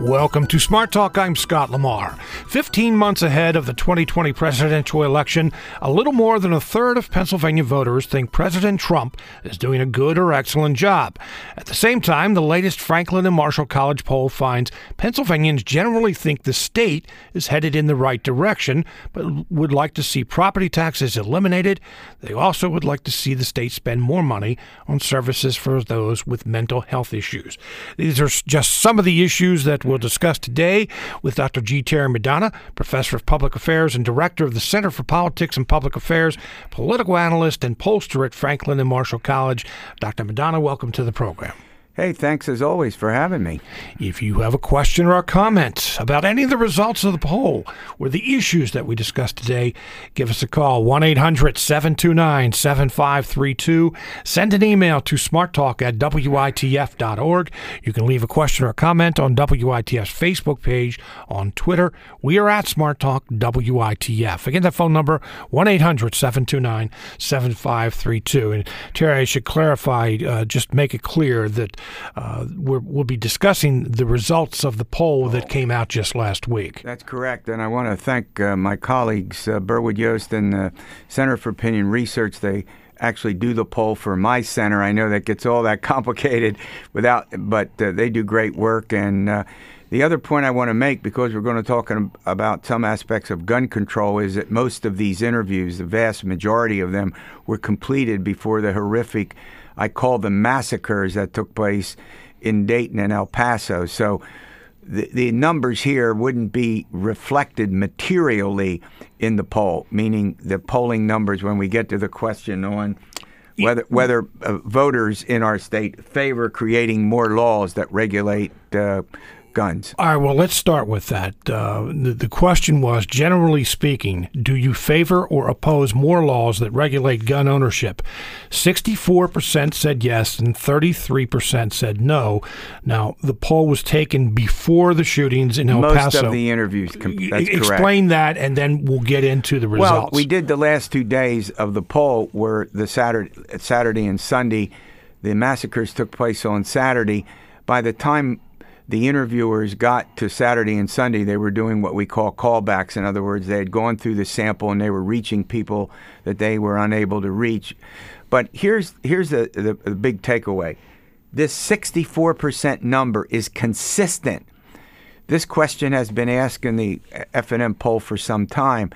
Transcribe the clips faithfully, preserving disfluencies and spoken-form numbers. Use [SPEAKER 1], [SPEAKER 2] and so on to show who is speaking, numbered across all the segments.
[SPEAKER 1] Welcome to Smart Talk. I'm Scott Lamar. Fifteen months ahead of the twenty twenty presidential election, a little more than a third of Pennsylvania voters think President Trump is doing a good or excellent job. At the same time, the latest Franklin and Marshall College poll finds Pennsylvanians generally think the state is headed in the right direction, but would like to see property taxes eliminated. They also would like to see the state spend more money on services for those with mental health issues. These are just some of the issues that we'll discuss today with Doctor G. Terry Madonna, Professor of Public Affairs and Director of the Center for Politics and Public Affairs, political analyst and pollster at Franklin and Marshall College. Doctor Madonna, welcome to the program.
[SPEAKER 2] Hey, thanks as always for having me.
[SPEAKER 1] If you have a question or a comment about any of the results of the poll or the issues that we discussed today, give us a call, one eight hundred seven two nine seven five three two. Send an email to smarttalk at W I T F dot org. You can leave a question or a comment on W I T F's Facebook page, on Twitter. We are at Smart Talk W I T F. Again, that phone number, one eight hundred seven two nine seven five three two. And Terry, I should clarify, uh, just make it clear that Uh, we're, we'll be discussing the results of the poll that came out just last week.
[SPEAKER 2] That's correct, and I want to thank uh, my colleagues, uh, Burwood Yost and the Center for Opinion Research. They actually do the poll for my center. I know that gets all that complicated without, but uh, they do great work. And uh, the other point I want to make, because we're going to talk about some aspects of gun control, is that most of these interviews, the vast majority of them, were completed before the horrific, I call them massacres, that took place in Dayton and El Paso. So the, the numbers here wouldn't be reflected materially in the poll, meaning the polling numbers when we get to the question on whether whether uh, voters in our state favor creating more laws that regulate uh, guns.
[SPEAKER 1] All right, well, let's start with that. Uh, the, the question was, generally speaking, do you favor or oppose more laws that regulate gun ownership? sixty-four percent said yes and thirty-three percent said no. Now, the poll was taken before the shootings in El
[SPEAKER 2] Most
[SPEAKER 1] Paso.
[SPEAKER 2] Most of the interviews, com- that's correct.
[SPEAKER 1] Explain that, and then we'll get into the results.
[SPEAKER 2] Well, we did the last two days of the poll were the Saturday, Saturday and Sunday. The massacres took place on Saturday. By the time the interviewers got to Saturday and Sunday, they were doing what we call callbacks. In other words, they had gone through the sample and they were reaching people that they were unable to reach. But here's here's the, the, the big takeaway. This sixty-four percent number is consistent. This question has been asked in the F and M poll for some time.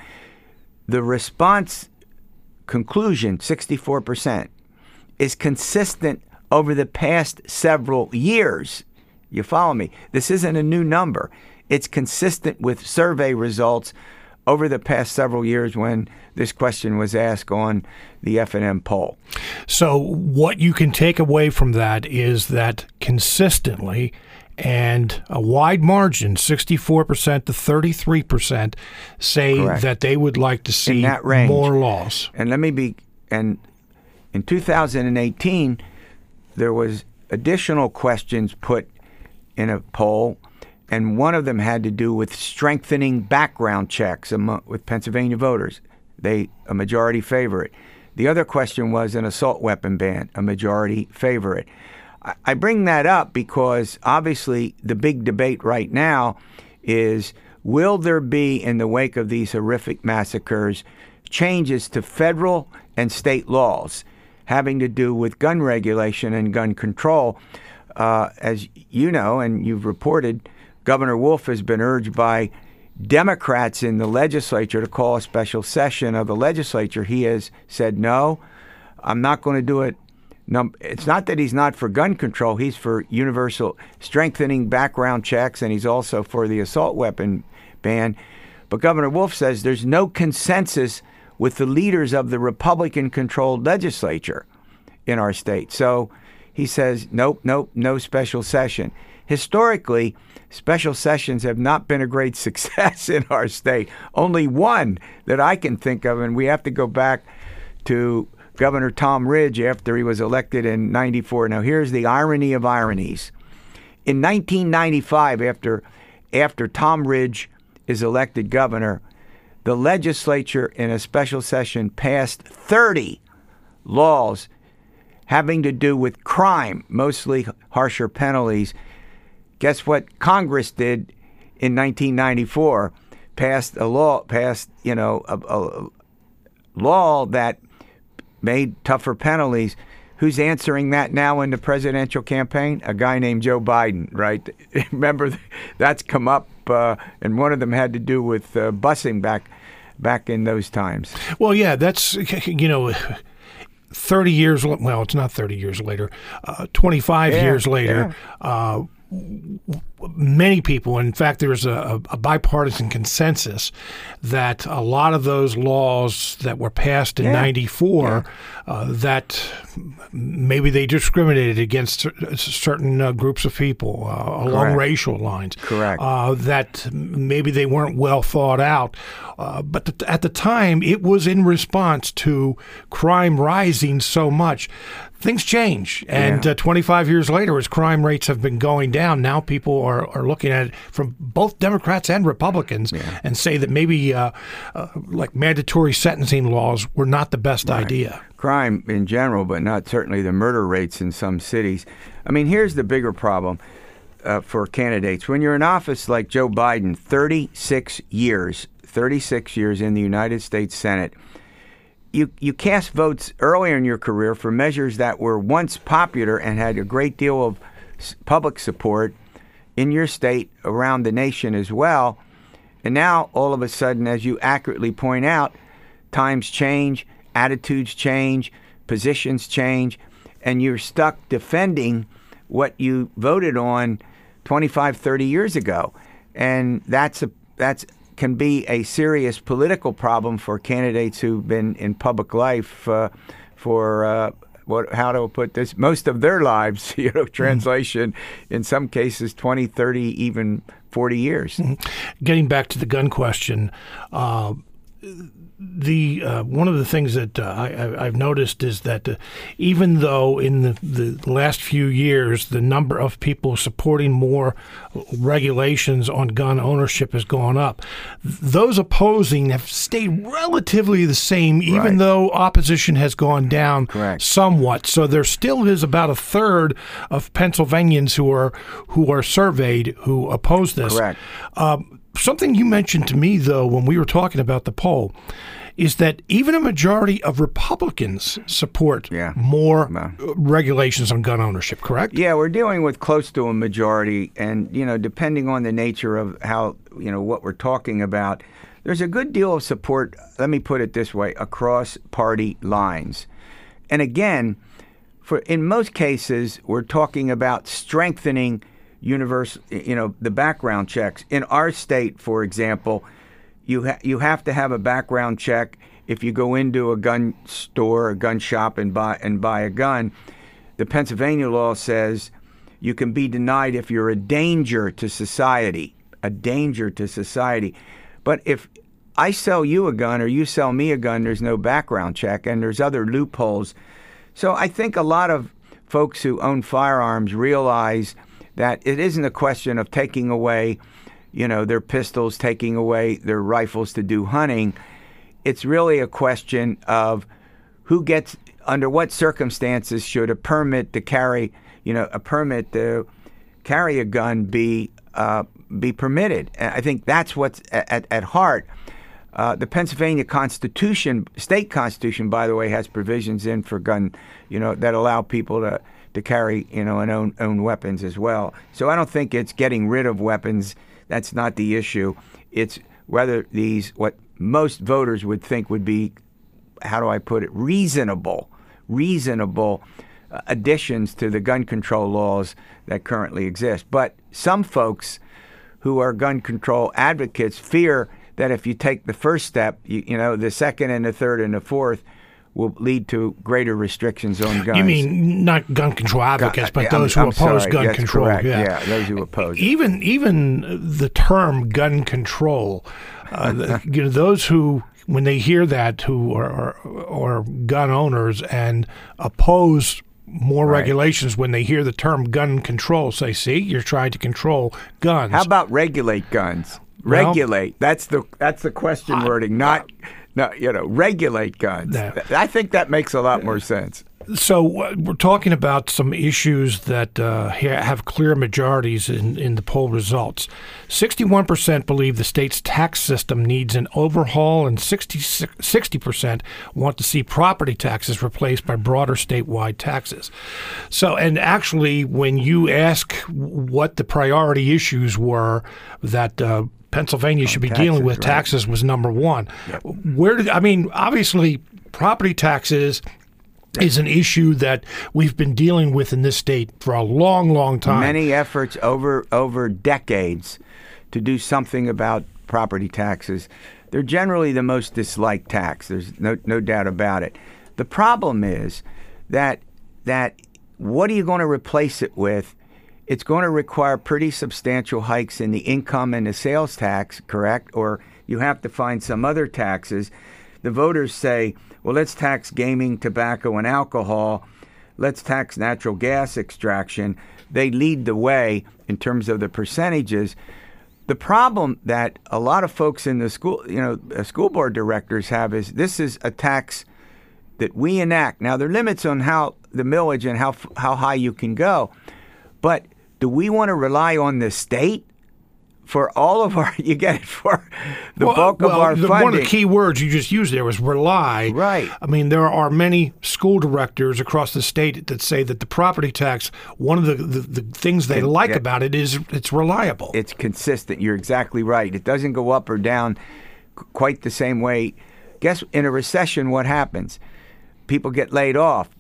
[SPEAKER 2] The response conclusion, sixty-four percent, is consistent over the past several years. You follow me? This isn't a new number. It's consistent with survey results over the past several years when this question was asked on the F and M poll.
[SPEAKER 1] So what you can take away from that is that consistently and a wide margin, sixty-four percent to thirty-three percent, say
[SPEAKER 2] Correct.
[SPEAKER 1] That they would like to see
[SPEAKER 2] in that range.
[SPEAKER 1] More laws.
[SPEAKER 2] And let me be, and in two thousand eighteen, there was additional questions put in a poll, and one of them had to do with strengthening background checks among, with Pennsylvania voters. They a majority favor it. The other question was an assault weapon ban. A majority favor it. I, I bring that up because obviously the big debate right now is, will there be, in the wake of these horrific massacres, changes to federal and state laws having to do with gun regulation and gun control? Uh, as you know, and you've reported, Governor Wolf has been urged by Democrats in the legislature to call a special session of the legislature. He has said, no, I'm not going to do it. No, it's not that he's not for gun control. He's for universal strengthening background checks, and he's also for the assault weapon ban. But Governor Wolf says there's no consensus with the leaders of the Republican-controlled legislature in our state. So he says, nope, nope, no special session. Historically, special sessions have not been a great success in our state. Only one that I can think of, and we have to go back to Governor Tom Ridge after he was elected in ninety-four. Now, here's the irony of ironies. In nineteen ninety-five, after, after Tom Ridge is elected governor, the legislature in a special session passed thirty laws having to do with crime, mostly harsher penalties, guess what Congress did in nineteen ninety-four? Passed a law, passed, you know, a, a law that made tougher penalties. Who's answering that now in the presidential campaign? A guy named Joe Biden, right? Remember, that's come up, uh, and one of them had to do with uh, busing back back in those times.
[SPEAKER 1] Well, yeah, that's, you know, thirty years, well, it's not thirty years later, uh, twenty-five
[SPEAKER 2] yeah,
[SPEAKER 1] years later,
[SPEAKER 2] yeah.
[SPEAKER 1] uh, many people, in fact, there's a, a bipartisan consensus that a lot of those laws that were passed in
[SPEAKER 2] yeah.
[SPEAKER 1] ninety-four,
[SPEAKER 2] yeah.
[SPEAKER 1] uh, that maybe they discriminated against certain uh, groups of people uh, along
[SPEAKER 2] Correct.
[SPEAKER 1] racial lines.
[SPEAKER 2] Correct.
[SPEAKER 1] Uh, that maybe they weren't well thought out. Uh, but th- at the time, it was in response to crime rising so much. Things change, and
[SPEAKER 2] Yeah.
[SPEAKER 1] uh, twenty-five years later, as crime rates have been going down, now people are, are looking at it from both Democrats and Republicans
[SPEAKER 2] Yeah.
[SPEAKER 1] and say that maybe uh, uh, like mandatory sentencing laws were not the best
[SPEAKER 2] Right.
[SPEAKER 1] idea.
[SPEAKER 2] Crime in general, but not certainly the murder rates in some cities. I mean, here's the bigger problem uh, for candidates. When you're in office like Joe Biden, thirty-six years, thirty-six years in the United States Senate, You you cast votes earlier in your career for measures that were once popular and had a great deal of s- public support in your state, around the nation as well. And now, all of a sudden, as you accurately point out, times change, attitudes change, positions change, and you're stuck defending what you voted on twenty-five, thirty years ago. And that's a that's can be a serious political problem for candidates who've been in public life uh, for uh, what? How to put this? Most of their lives, you know. Translation, mm-hmm. in some cases, twenty, thirty, even forty years.
[SPEAKER 1] Mm-hmm. Getting back to the gun question, uh, the uh, one of the things that uh, I, I've noticed is that uh, even though in the, the last few years the number of people supporting more regulations on gun ownership has gone up, those opposing have stayed relatively the same, even
[SPEAKER 2] Right.
[SPEAKER 1] though opposition has gone down
[SPEAKER 2] Correct.
[SPEAKER 1] somewhat. So there still is about a third of Pennsylvanians who are who are surveyed who oppose this.
[SPEAKER 2] Correct.
[SPEAKER 1] Um, Something you mentioned to me, though, when we were talking about the poll, is that even a majority of Republicans support
[SPEAKER 2] Yeah.
[SPEAKER 1] more
[SPEAKER 2] Well.
[SPEAKER 1] regulations on gun ownership, correct?
[SPEAKER 2] Yeah, we're dealing with close to a majority, and you know, depending on the nature of how, you know, what we're talking about, there's a good deal of support. Let me put it this way: across party lines. And again, for in most cases, we're talking about strengthening universe, you know, the background checks. In our state, for example, you ha- you have to have a background check if you go into a gun store, a gun shop, and buy and buy a gun. The Pennsylvania law says you can be denied if you're a danger to society, a danger to society. But if I sell you a gun or you sell me a gun, there's no background check, and there's other loopholes. So I think a lot of folks who own firearms realize that it isn't a question of taking away, you know, their pistols, taking away their rifles to do hunting. It's really a question of who gets, under what circumstances should a permit to carry, you know, a permit to carry a gun be uh, be permitted. And I think that's what's at, at heart. Uh, the Pennsylvania Constitution, state constitution, by the way, has provisions in for gun, you know, that allow people to. to carry, you know, and own, own weapons as well. So I don't think it's getting rid of weapons. That's not the issue. It's whether these, what most voters would think would be, how do I put it, reasonable, reasonable uh, additions to the gun control laws that currently exist. But some folks who are gun control advocates fear that if you take the first step, you, you know, the second and the third and the fourth will lead to greater restrictions on guns.
[SPEAKER 1] You mean not gun control advocates, but
[SPEAKER 2] I'm,
[SPEAKER 1] those who
[SPEAKER 2] I'm
[SPEAKER 1] oppose
[SPEAKER 2] sorry.
[SPEAKER 1] gun
[SPEAKER 2] That's
[SPEAKER 1] control?
[SPEAKER 2] Correct.
[SPEAKER 1] Yeah.
[SPEAKER 2] yeah, those who oppose it.
[SPEAKER 1] Even even the term gun control, uh, the, you know, those who, when they hear that, who are, are, are gun owners and oppose more
[SPEAKER 2] Right.
[SPEAKER 1] regulations, when they hear the term gun control, say, see, you're trying to control guns.
[SPEAKER 2] How about regulate guns?
[SPEAKER 1] Well,
[SPEAKER 2] Regulate. That's the that's the question wording, not no, you know, regulate guns.
[SPEAKER 1] No.
[SPEAKER 2] I think that makes a lot more sense.
[SPEAKER 1] So uh, we're talking about some issues that uh, ha- have clear majorities in, in the poll results. sixty-one percent believe the state's tax system needs an overhaul, and sixty percent want to see property taxes replaced by broader statewide taxes. So, and actually, when you ask what the priority issues were that uh, Pennsylvania should be
[SPEAKER 2] taxes,
[SPEAKER 1] dealing with,
[SPEAKER 2] right.
[SPEAKER 1] taxes was number one.
[SPEAKER 2] Yep.
[SPEAKER 1] Where did I mean? Obviously, property taxes is an issue that we've been dealing with in this state for a long, long time.
[SPEAKER 2] Many efforts over over decades to do something about property taxes. They're generally the most disliked tax. There's no no doubt about it. The problem is that that what are you going to replace it with? It's going to require pretty substantial hikes in the income and the sales tax, correct? Or you have to find some other taxes. The voters say, well, let's tax gaming, tobacco, and alcohol. Let's tax natural gas extraction. They lead the way in terms of the percentages. The problem that a lot of folks in the school, you know, uh, school board directors have is this is a tax that we enact. Now, there are limits on how the millage and how how high you can go, but do we want to rely on the state for all of our, you get it, for the
[SPEAKER 1] well,
[SPEAKER 2] bulk
[SPEAKER 1] well,
[SPEAKER 2] of our
[SPEAKER 1] the,
[SPEAKER 2] funding?
[SPEAKER 1] One of the key words you just used there was rely.
[SPEAKER 2] Right.
[SPEAKER 1] I mean, there are many school directors across the state that say that the property tax, one of the, the, the things they
[SPEAKER 2] It-
[SPEAKER 1] like
[SPEAKER 2] yeah.
[SPEAKER 1] about it is it's reliable.
[SPEAKER 2] It's consistent. You're exactly right. It doesn't go up or down qu- quite the same way. Guess in a recession, what happens? People get laid off.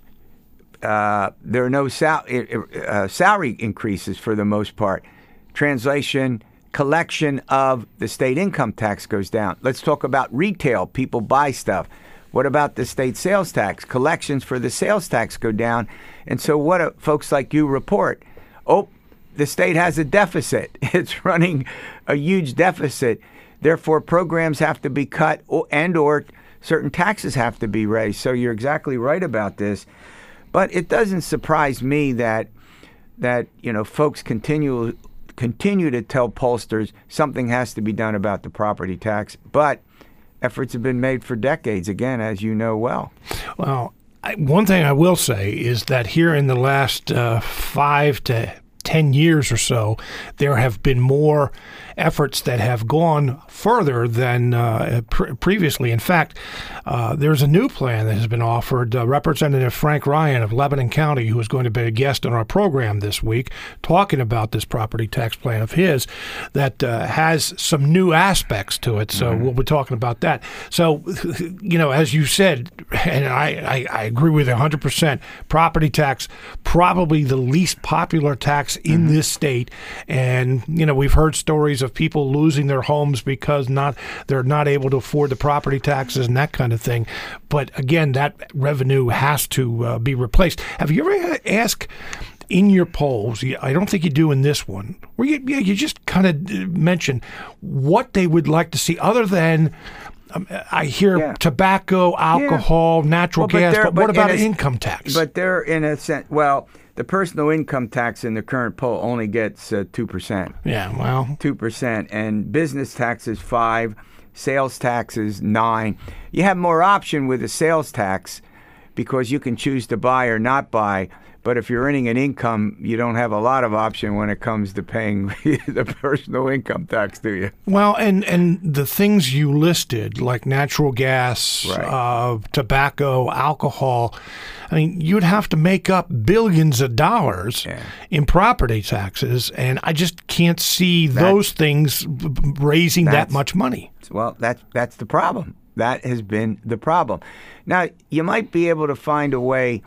[SPEAKER 2] Uh, there are no sal- uh, salary increases for the most part. Translation, collection of the state income tax goes down. Let's talk about retail. People buy stuff. What about the state sales tax? Collections for the sales tax go down. And so what do folks like you report? Oh, the state has a deficit. It's running a huge deficit. Therefore, programs have to be cut or, and or certain taxes have to be raised. So you're exactly right about this. But it doesn't surprise me that that you know folks continue continue to tell pollsters something has to be done about the property tax. But efforts have been made for decades, again, as you know well.
[SPEAKER 1] Well, I, one thing I will say is that here in the last uh, five to ten years or so, there have been more efforts that have gone further than uh, pr- previously. In fact, uh, there's a new plan that has been offered. Uh, Representative Frank Ryan of Lebanon County, who is going to be a guest on our program this week, talking about this property tax plan of his that uh, has some new aspects to it. So mm-hmm. we'll be talking about that. So, you know, as you said, and I, I, I agree with you one hundred percent, property tax, probably the least popular tax in mm-hmm. this state. And, you know, we've heard stories of people losing their homes because not they're not able to afford the property taxes and that kind of thing. But again, that revenue has to uh, be replaced. Have you ever asked in your polls, I don't think you do in this one, where you, you just kind of mention what they would like to see other than Um, I hear
[SPEAKER 2] yeah.
[SPEAKER 1] tobacco, alcohol, yeah. natural
[SPEAKER 2] well, but
[SPEAKER 1] gas, but,
[SPEAKER 2] but
[SPEAKER 1] what about
[SPEAKER 2] in a,
[SPEAKER 1] income tax?
[SPEAKER 2] But they're in a sense, well, the personal income tax in the current poll only gets uh, two percent.
[SPEAKER 1] Yeah, well.
[SPEAKER 2] two percent. And business tax is five, sales tax is nine. You have more option with the sales tax because you can choose to buy or not buy. But if you're earning an income, you don't have a lot of option when it comes to paying the personal income tax, do you?
[SPEAKER 1] Well, and, and the things you listed, like natural gas,
[SPEAKER 2] right.
[SPEAKER 1] uh, tobacco, alcohol, I mean, you'd have to make up billions of dollars
[SPEAKER 2] yeah.
[SPEAKER 1] in property taxes, and I just can't see that, those things raising that much money.
[SPEAKER 2] Well, that's, that's the problem. That has been the problem. Now, you might be able to find a way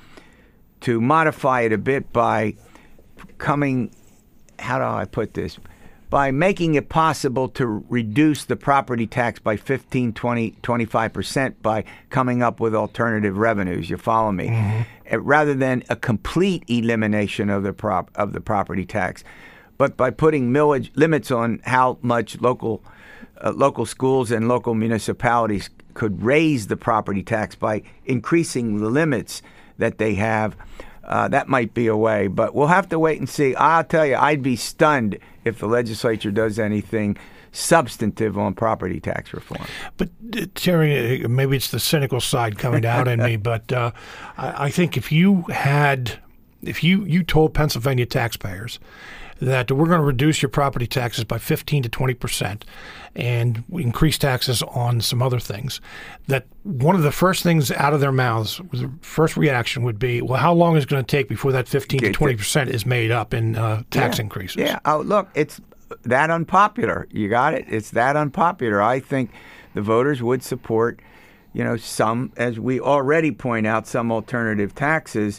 [SPEAKER 2] to modify it a bit by coming, how do I put this, by making it possible to reduce the property tax by fifteen, twenty, twenty-five percent by coming up with alternative revenues. You follow me? Mm-hmm. Rather than a complete elimination of the prop of the property tax, but by putting millage limits on how much local uh, local schools and local municipalities could raise the property tax by increasing the limits that they have. Uh, that might be a way, but we'll have to wait and see. I'll tell you, I'd be stunned if the legislature does anything substantive on property tax reform.
[SPEAKER 1] But, uh, Terry, maybe it's the cynical side coming out in me, but uh, I, I think if you had, if you, you told Pennsylvania taxpayers that we're going to reduce your property taxes by fifteen to twenty percent and increase taxes on some other things, that one of the first things out of their mouths, the first reaction would be, well, how long is it going to take before that fifteen to twenty percent is made up in uh, tax
[SPEAKER 2] yeah.
[SPEAKER 1] increases?
[SPEAKER 2] Yeah. Oh, look, it's that unpopular. You got it? It's that unpopular. I think the voters would support, you know, some, as we already point out, some alternative taxes.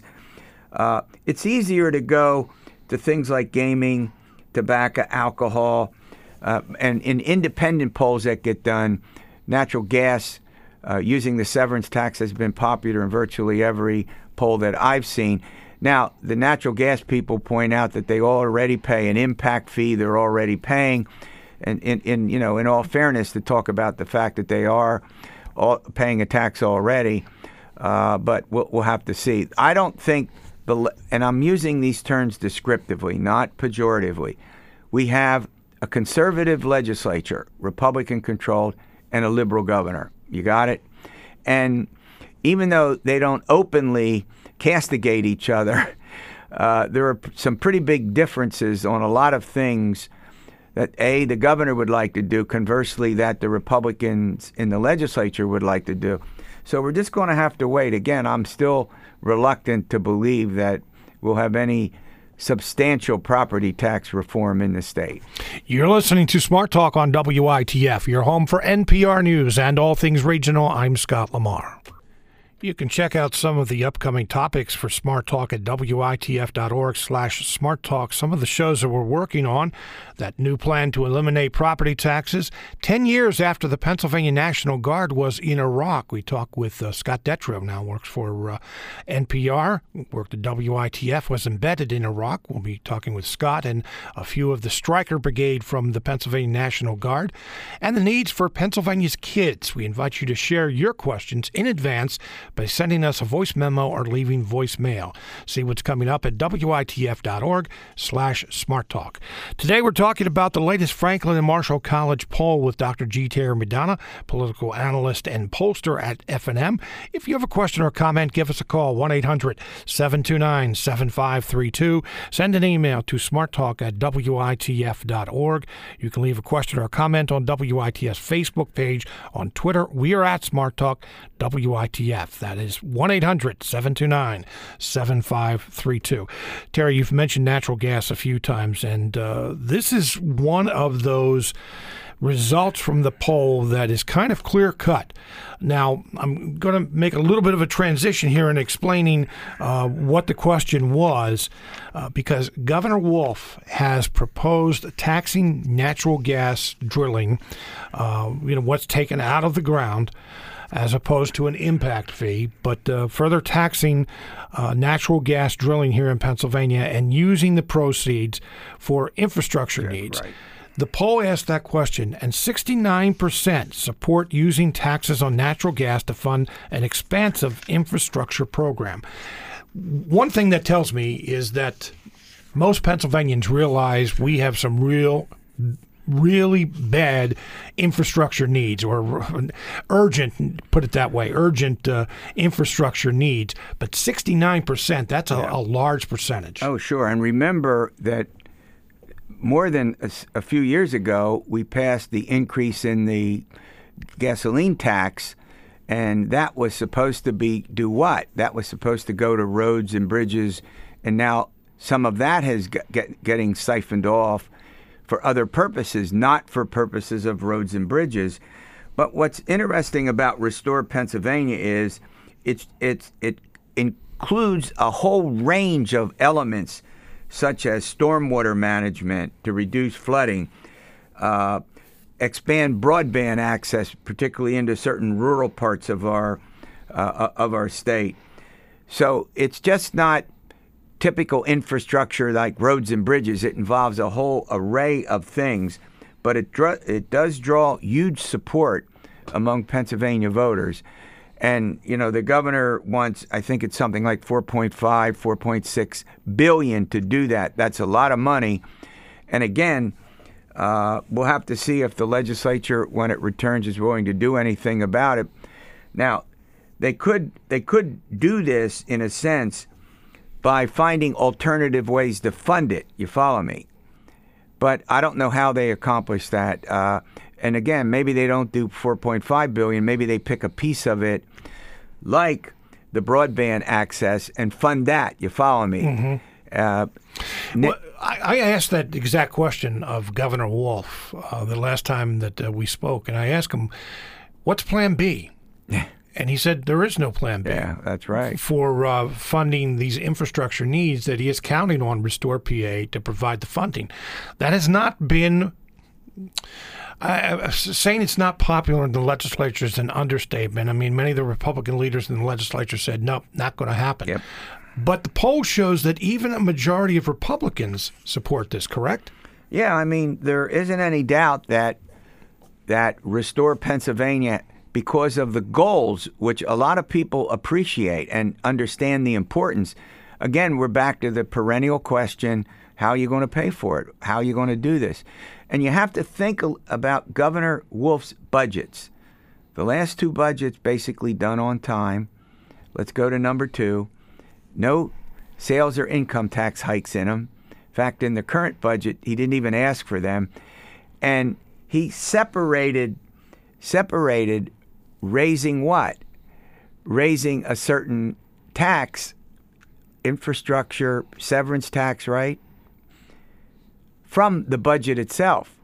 [SPEAKER 2] Uh, it's easier to go to things like gaming, tobacco, alcohol, uh, and in independent polls that get done, natural gas, uh, using the severance tax has been popular in virtually every poll that I've seen. Now, the natural gas people point out that they already pay an impact fee they're already paying. And in, in you know, in all fairness, to talk about the fact that they are all paying a tax already, uh, but we'll, we'll have to see. I don't think The, and I'm using these terms descriptively, not pejoratively. We have a conservative legislature, Republican-controlled, and a liberal governor. You got it? And even though they don't openly castigate each other, uh, there are some pretty big differences on a lot of things that, A, the governor would like to do, conversely, that the Republicans in the legislature would like to do. So we're just going to have to wait. Again, I'm still reluctant to believe that we'll have any substantial property tax reform in the state.
[SPEAKER 1] You're listening to Smart Talk on W I T F, your home for N P R News and all things regional. I'm Scott Lamar. You can check out some of the upcoming topics for Smart Talk at W I T F dot org slash Smart Talk. Some of the shows that we're working on, that new plan to eliminate property taxes. Ten years after the Pennsylvania National Guard was in Iraq. We talk with uh, Scott Detrow, now works for uh, N P R, worked at W I T F, was embedded in Iraq. We'll be talking with Scott and a few of the Stryker Brigade from the Pennsylvania National Guard. And the needs for Pennsylvania's kids. We invite you to share your questions in advance by sending us a voice memo or leaving voicemail. See what's coming up at W I T F dot org slash Smart Talk. Today we're talking about the latest Franklin and Marshall College poll with Doctor G. Terry Madonna, political analyst and pollster at F N M. If you have a question or comment, give us a call, one eight hundred seven two nine seven five three two. Send an email to smarttalk at W I T F dot org. You can leave a question or a comment on W I T F's Facebook page. On Twitter, we are at Smart Talk W I T F. That is one eight hundred seven two nine seven five three two. Terry, you've mentioned natural gas a few times, and uh, this is one of those results from the poll that is kind of clear-cut. Now, I'm going to make a little bit of a transition here in explaining uh, what the question was, uh, because Governor Wolf has proposed taxing natural gas drilling, uh, you know, what's taken out of the ground, as opposed to an impact fee, but uh, further taxing uh, natural gas drilling here in Pennsylvania and using the proceeds for infrastructure
[SPEAKER 2] yeah,
[SPEAKER 1] needs.
[SPEAKER 2] Right.
[SPEAKER 1] The poll asked that question, and sixty-nine percent support using taxes on natural gas to fund an expansive infrastructure program. One thing that tells me is that most Pennsylvanians realize we have some real really bad infrastructure needs, or urgent, put it that way, urgent uh, infrastructure needs. But sixty-nine percent, that's a,
[SPEAKER 2] yeah.
[SPEAKER 1] a large percentage.
[SPEAKER 2] Oh, sure. And remember that more than a, a few years ago, we passed the increase in the gasoline tax, and that was supposed to be do what? That was supposed to go to roads and bridges, and now some of that is get, get, getting siphoned off for other purposes, not for purposes of roads and bridges. But what's interesting about Restore Pennsylvania is it's, it's, it includes a whole range of elements, such as stormwater management to reduce flooding, uh, expand broadband access, particularly into certain rural parts of our uh, of our state. So it's just not typical infrastructure like roads and bridges. It involves a whole array of things, but it dr- it does draw huge support among Pennsylvania voters. And, you know, the governor wants, I think it's something like four point five, four point six billion to do that. That's a lot of money. And again, Uh, we'll have to see if the legislature, when it returns, is willing to do anything about it. Now, they could they could do this in a sense by finding alternative ways to fund it. You follow me? But I don't know how they accomplish that. Uh, and again, maybe they don't do four point five billion dollars. Maybe they pick a piece of it, like the broadband access, and fund that. You follow me?
[SPEAKER 1] Mm-hmm.
[SPEAKER 2] Uh,
[SPEAKER 1] well, I, I asked that exact question of Governor Wolf uh, the last time that uh, we spoke, and I asked him, "What's Plan B?" And he said there is no Plan B.
[SPEAKER 2] Yeah, that's right.
[SPEAKER 1] For uh, funding these infrastructure needs that he is counting on Restore P A to provide the funding. That has not been. Uh, saying it's not popular in the legislature is an understatement. I mean, many of the Republican leaders in the legislature said, "Nope, not going to happen."
[SPEAKER 2] Yep.
[SPEAKER 1] But the poll shows that even a majority of Republicans support this, correct?
[SPEAKER 2] Yeah, I mean, there isn't any doubt that that Restore Pennsylvania, because of the goals, which a lot of people appreciate and understand the importance. Again, we're back to the perennial question, how are you going to pay for it? How are you going to do this? And you have to think about Governor Wolf's budgets. The last two budgets basically done on time. Let's go to number two. No sales or income tax hikes in them. In fact, in the current budget, he didn't even ask for them. And he separated separated raising what? Raising a certain tax, infrastructure, severance tax, right? From the budget itself.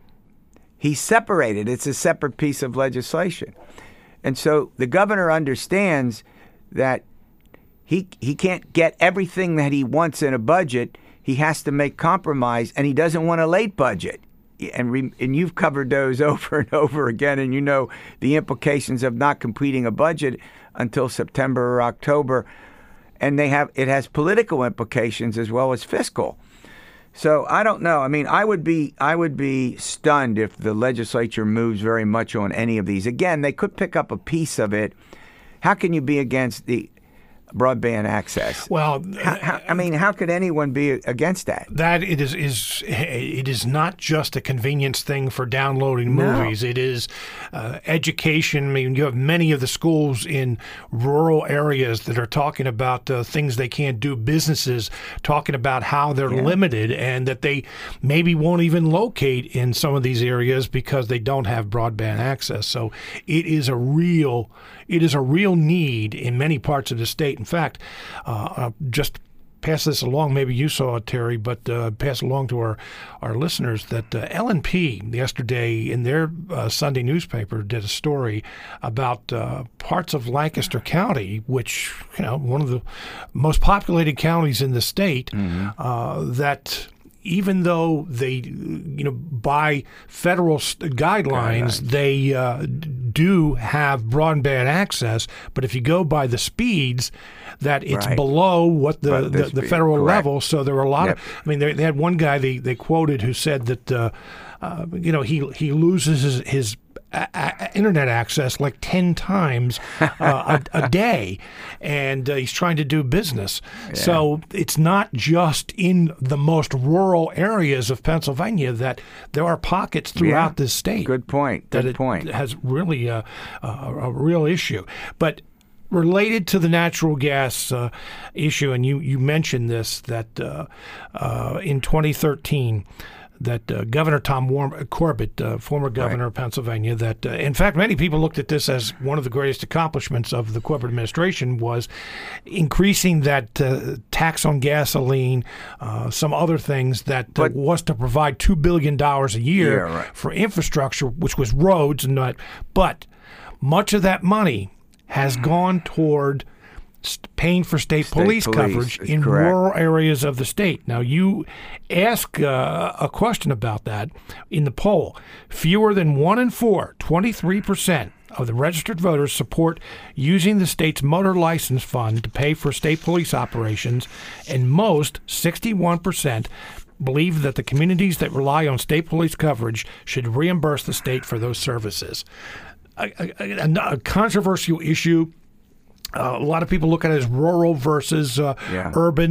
[SPEAKER 2] He separated. It's a separate piece of legislation. And so the governor understands that he he can't get everything that he wants in a budget. He has to make compromise, and he doesn't want a late budget. And re, and you've covered those over and over again, and you know the implications of not completing a budget until September or October, and they have it has political implications as well as fiscal. So I don't know. I mean, I would be I would be stunned if the legislature moves very much on any of these. Again, they could pick up a piece of it. How can you be against the broadband access?
[SPEAKER 1] Well,
[SPEAKER 2] how, how, I mean, how could anyone be against that?
[SPEAKER 1] That it is is it is not just a convenience thing for downloading movies. No. It is uh, education. I mean, you have many of the schools in rural areas that are talking about uh, things they can't do. Businesses talking about how they're yeah. limited and that they maybe won't even locate in some of these areas because they don't have broadband access. So it is a real it is a real need in many parts of the state. In fact, uh, uh, just pass this along. Maybe you saw it, Terry, but uh, pass along to our, our listeners that uh, L N P yesterday in their uh, Sunday newspaper did a story about uh, parts of Lancaster County, which, you know, one of the most populated counties in the state, mm-hmm. uh, that even though they, you know, by federal guidelines, guidelines. they uh, do have broadband access, but if you go by the speeds, that it's right. below what the, the, the, the federal Correct. level. So there were a lot yep. of, I mean, they, they had one guy they, they quoted who said that, uh, uh, you know, he, he loses his, his A- a- internet access like ten times uh, a, a day, and uh, he's trying to do business. Yeah. So it's not just in the most rural areas of Pennsylvania that there are pockets throughout
[SPEAKER 2] yeah.
[SPEAKER 1] this state.
[SPEAKER 2] Good point. Good
[SPEAKER 1] that it
[SPEAKER 2] point.
[SPEAKER 1] has really a, a, a real issue. But related to the natural gas uh, issue, and you, you mentioned this, that uh, uh, in twenty thirteen, that uh, Governor Tom Warm- Corbett, uh, former governor right. of Pennsylvania, that uh, in fact many people looked at this as one of the greatest accomplishments of the Corbett administration, was increasing that uh, tax on gasoline, uh, some other things that uh, was to provide two billion dollars a year
[SPEAKER 2] yeah, right.
[SPEAKER 1] for infrastructure, which was roads and that. But much of that money has mm-hmm. gone toward paying for state, state police, police coverage in
[SPEAKER 2] correct.
[SPEAKER 1] rural areas of the state. Now, you ask uh, a question about that in the poll. Fewer than one in four, twenty-three percent of the registered voters support using the state's motor license fund to pay for state police operations, and most, sixty-one percent, believe that the communities that rely on state police coverage should reimburse the state for those services. A, a, a controversial issue. Uh, a lot of people look at it as rural versus uh,
[SPEAKER 2] yeah.
[SPEAKER 1] urban,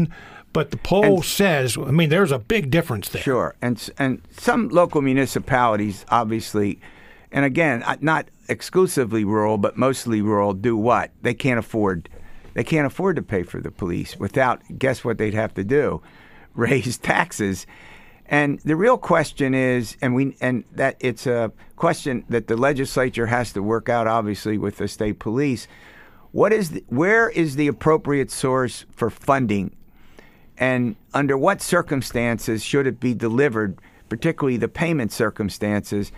[SPEAKER 1] But the poll
[SPEAKER 2] And-
[SPEAKER 1] says, I mean, there's a big difference there.
[SPEAKER 2] Sure, and s- and some local municipalities, obviously, and again, uh, not exclusively rural, but mostly rural, do what? They can't afford, they can't afford to pay for the police without. Guess what they'd have to do? Raise taxes. And the real question is, and we and that it's a question that the legislature has to work out, obviously, with the state police. What is the, where is the appropriate source for funding, and under what circumstances should it be delivered, particularly the payment circumstances,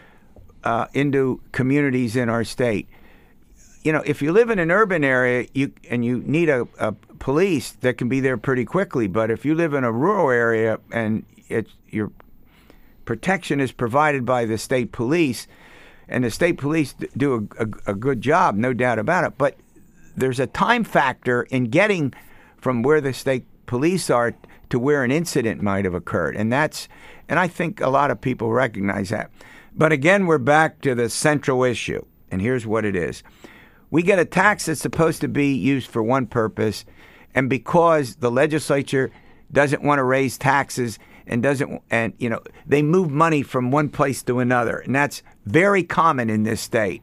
[SPEAKER 2] uh, into communities in our state? You know, if you live in an urban area, you and you need a, a police that can be there pretty quickly. But if you live in a rural area and it's, your protection is provided by the state police, and the state police d- do a, a, a good job, no doubt about it. But there's a time factor in getting from where the state police are to where an incident might have occurred, and that's and I think a lot of people recognize that. But again, we're back to the central issue, and here's what it is. We get a tax that's supposed to be used for one purpose, and because the legislature doesn't want to raise taxes and doesn't, and you know, they move money from one place to another, and that's very common in this state.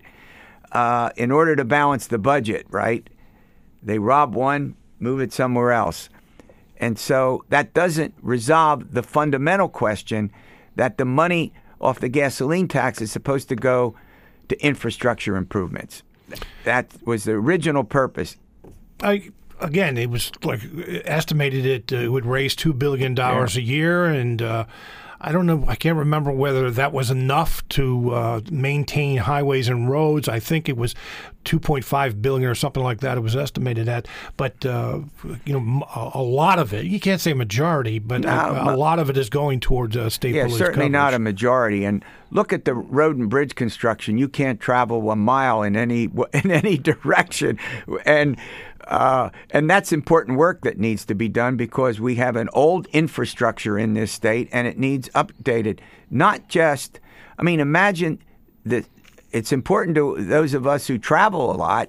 [SPEAKER 2] Uh, in order to balance the budget, right? They rob one, move it somewhere else, and so that doesn't resolve the fundamental question that the money off the gasoline tax is supposed to go to infrastructure improvements. That was the original purpose.
[SPEAKER 1] I, again, it was like estimated it uh, would raise two billion dollars
[SPEAKER 2] Yeah.
[SPEAKER 1] a year, and uh, I don't know. I can't remember whether that was enough to uh, maintain highways and roads. I think it was two point five billion dollars or something like that. It was estimated at, but uh, you know, a, a lot of it. You can't say majority, but
[SPEAKER 2] No,
[SPEAKER 1] a, a
[SPEAKER 2] mo-
[SPEAKER 1] lot of it is going towards uh, state
[SPEAKER 2] Yeah,
[SPEAKER 1] police
[SPEAKER 2] certainly
[SPEAKER 1] coverage.
[SPEAKER 2] not a majority. And look at the road and bridge construction. You can't travel a mile in any in any direction, and uh, and that's important work that needs to be done because we have an old infrastructure in this state, and it needs updated. Not just, I mean, imagine that. It's important to those of us who travel a lot,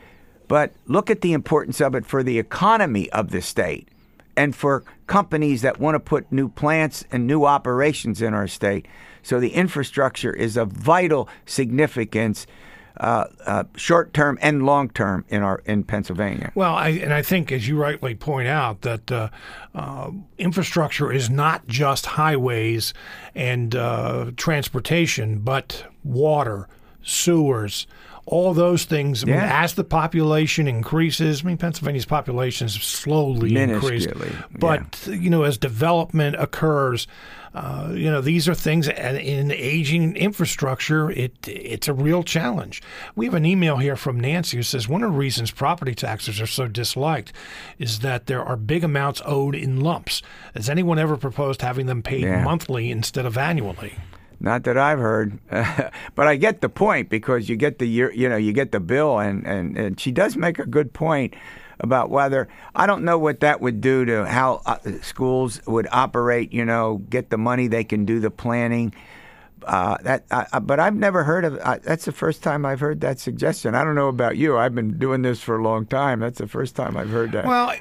[SPEAKER 2] but look at the importance of it for the economy of the state and for companies that want to put new plants and new operations in our state. So the infrastructure is of vital significance, uh, uh, short-term and long-term in our in Pennsylvania.
[SPEAKER 1] Well, I, and I think, as you rightly point out, that uh, uh, infrastructure is not just highways and uh, transportation, but water, sewers, all those things. I mean,
[SPEAKER 2] Yeah.
[SPEAKER 1] as the population increases, I mean, Pennsylvania's population has slowly increased,
[SPEAKER 2] Minusculely,
[SPEAKER 1] but you know, as development occurs, uh, you know, these are things. And in aging infrastructure, it it's a real challenge. We have an email here from Nancy who says one of the reasons property taxes are so disliked is that there are big amounts owed in lumps. Has anyone ever proposed having them paid
[SPEAKER 2] Yeah.
[SPEAKER 1] monthly instead of annually?
[SPEAKER 2] Not that I've heard, but I get the point because you get the year, you know, you get the bill, and, and, and she does make a good point about whether I don't know what that would do to how uh, schools would operate. You know, get the money, they can do the planning. Uh, that, uh, but I've never heard of. Uh, that's the first time I've heard that suggestion. I don't know about you. I've been doing this for a long time. That's the first time I've heard that.
[SPEAKER 1] Well,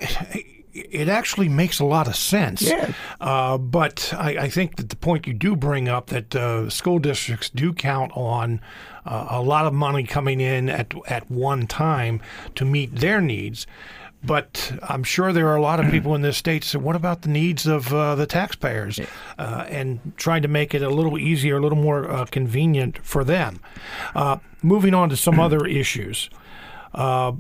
[SPEAKER 1] it actually makes a lot of sense.
[SPEAKER 2] Yeah.
[SPEAKER 1] Uh, but I, I think that the point you do bring up, that uh, school districts do count on uh, a lot of money coming in at at one time to meet their needs. But I'm sure there are a lot of people in this state say, what about the needs of uh, the taxpayers? Uh, and trying to make it a little easier, a little more uh, convenient for them. Uh, moving on to some other issues. Uh,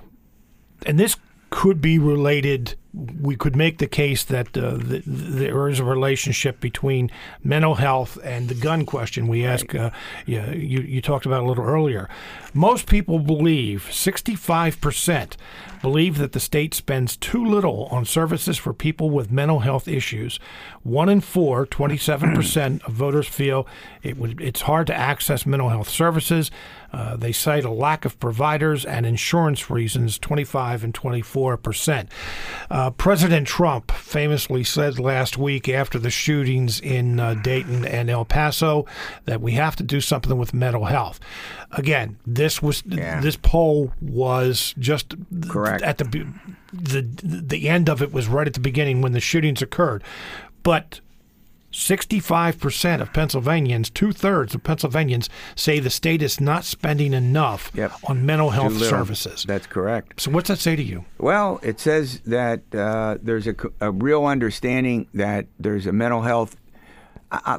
[SPEAKER 1] and this could be related. We could make the case that uh, th- there is a relationship between mental health and the gun question we asked. Uh, yeah, you, you talked about a little earlier. Most people believe, sixty-five percent believe that the state spends too little on services for people with mental health issues. One in four, twenty-seven percent of voters feel it would, it's hard to access mental health services. Uh, they cite a lack of providers and insurance reasons, twenty-five and twenty-four percent. Uh, Uh, President Trump famously said last week after the shootings in uh, Dayton and El Paso that we have to do something with mental health. Again, this was
[SPEAKER 2] Yeah.
[SPEAKER 1] this poll was just
[SPEAKER 2] Correct.
[SPEAKER 1] at the the the end of it was right at the beginning when the shootings occurred, but sixty-five percent of Pennsylvanians, two-thirds of Pennsylvanians, say the state is not spending enough
[SPEAKER 2] Yep.
[SPEAKER 1] on mental health
[SPEAKER 2] Too little.
[SPEAKER 1] services.
[SPEAKER 2] That's correct.
[SPEAKER 1] So what's that say to you?
[SPEAKER 2] Well, it says that uh, there's a, c- a real understanding that there's a mental health, I, I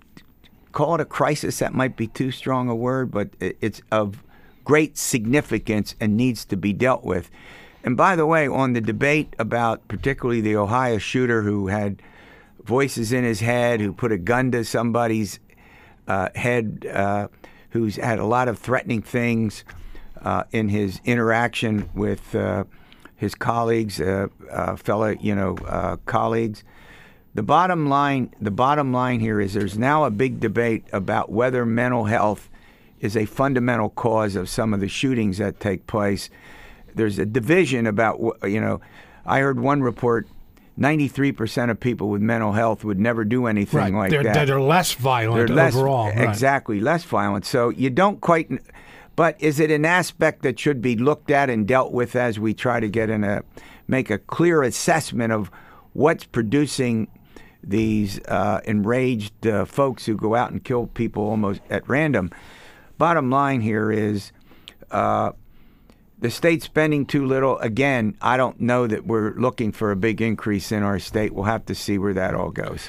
[SPEAKER 2] call it a crisis. That might be too strong a word, but it, it's of great significance and needs to be dealt with. And by the way, on the debate about particularly the Ohio shooter who had voices in his head, who put a gun to somebody's uh, head, uh, who's had a lot of threatening things uh, in his interaction with uh, his colleagues, uh, uh, fellow, you know, uh, colleagues. The bottom line, the bottom line here is there's now a big debate about whether mental health is a fundamental cause of some of the shootings that take place. There's a division about, you know, I heard one report, ninety-three percent of people with mental health would never do anything
[SPEAKER 1] Right.
[SPEAKER 2] like
[SPEAKER 1] they're,
[SPEAKER 2] that.
[SPEAKER 1] They're less violent
[SPEAKER 2] They're less,
[SPEAKER 1] overall. Right.
[SPEAKER 2] Exactly, less violent. So you don't quite, but is it an aspect that should be looked at and dealt with as we try to get in a, make a clear assessment of what's producing these uh, enraged uh, folks who go out and kill people almost at random? Bottom line here is, uh, the state's spending too little. Again, I don't know that we're looking for a big increase in our state. We'll have to see where that all goes.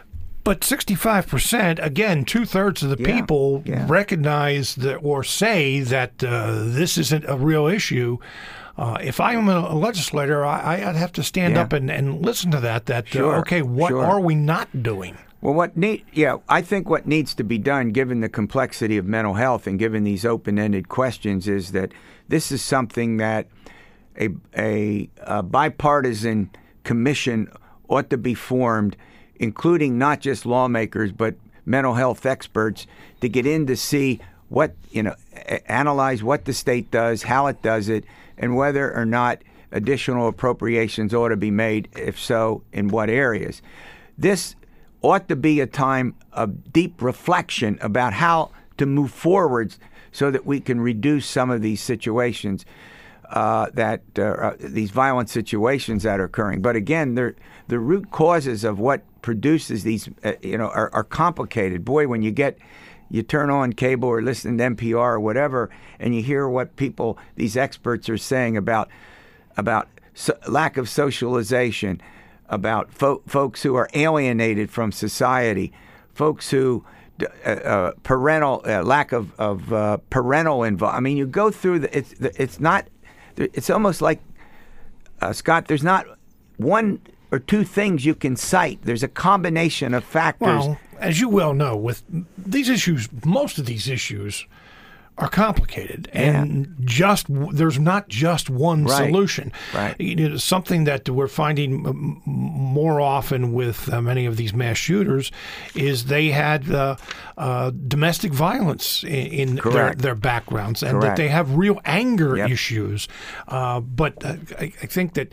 [SPEAKER 1] But sixty-five percent, again, two-thirds of the
[SPEAKER 2] Yeah,
[SPEAKER 1] people
[SPEAKER 2] yeah.
[SPEAKER 1] recognize that or say that uh, this isn't a real issue. Uh, if I'm a legislator, I, I'd have to stand
[SPEAKER 2] Yeah.
[SPEAKER 1] up and, and listen to that, that,
[SPEAKER 2] Sure,
[SPEAKER 1] uh, okay, what
[SPEAKER 2] sure.
[SPEAKER 1] are we not doing?
[SPEAKER 2] Well, what need? Yeah, I think what needs to be done, given the complexity of mental health and given these open-ended questions, is that this is something that a, a, a bipartisan commission ought to be formed, including not just lawmakers but mental health experts, to get in to see what, you know, a- analyze what the state does, how it does it, and whether or not additional appropriations ought to be made. If so, in what areas. This ought to be a time of deep reflection about how to move forwards so that we can reduce some of these situations, uh, that uh, uh, these violent situations that are occurring. But again, they're, the root causes of what produces these, uh, you know, are, are complicated. Boy, when you get, you turn on cable or listen to N P R or whatever, and you hear what people, these experts are saying about, about so, lack of socialization, about fo- folks who are alienated from society, folks who uh, uh, parental uh, lack of of uh, parental involvement. I mean, you go through the. It's it's not. It's almost like uh, Scott. There's not one or two things you can cite. There's a combination of factors.
[SPEAKER 1] Well, as you well know, with these issues, most of these issues are complicated, and yeah. just there's not just one
[SPEAKER 2] right.
[SPEAKER 1] solution.
[SPEAKER 2] Right.
[SPEAKER 1] You know, something that we're finding more often with uh, many of these mass shooters is they had uh, uh, domestic violence in, in their, their backgrounds, and
[SPEAKER 2] Correct.
[SPEAKER 1] that they have real anger
[SPEAKER 2] yep.
[SPEAKER 1] issues. Uh, but uh, I, I think that,